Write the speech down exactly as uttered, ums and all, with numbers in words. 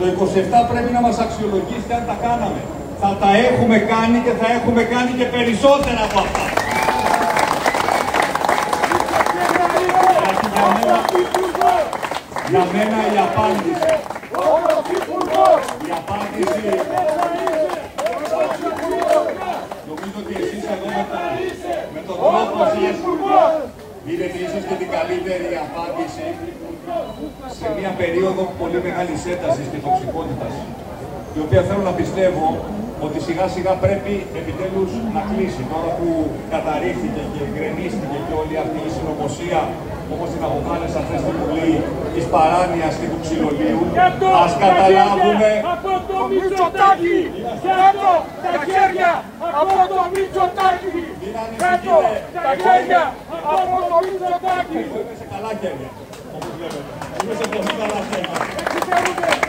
Το είκοσι επτά πρέπει να μας αξιολογήσει αν τα κάναμε. Θα τα έχουμε κάνει και θα έχουμε κάνει και περισσότερα από αυτά. Γιατί για μένα, για μένα η απάντηση, η απάντηση, νομίζω ότι εσείς εδώ με, τα, με τον τρόπο σας είδατε ίσως και την καλύτερη απάντηση σε μια περίοδο πολύ μεγάλης έντασης και τοξικότητας, η οποία θέλω να πιστεύω ότι σιγά σιγά πρέπει επιτέλους να κλείσει. Τώρα που καταρρίφθηκε και γκρεμίστηκε και όλη αυτή η συνωμοσία, όπως την αποκάλεσα χθες στη Βουλή, της παράνοιας και του ξυλολίου, ας καταλάβουμε... Από το Μητσοτάκη! Κάτω τα χέρια από το Μητσοτάκη! Κάτω τα χέρια από το Μητσοτάκη! Είμαι σε καλά χέρια, όπως βλέπετε. Είμαι σε πολύ καλά χέρια.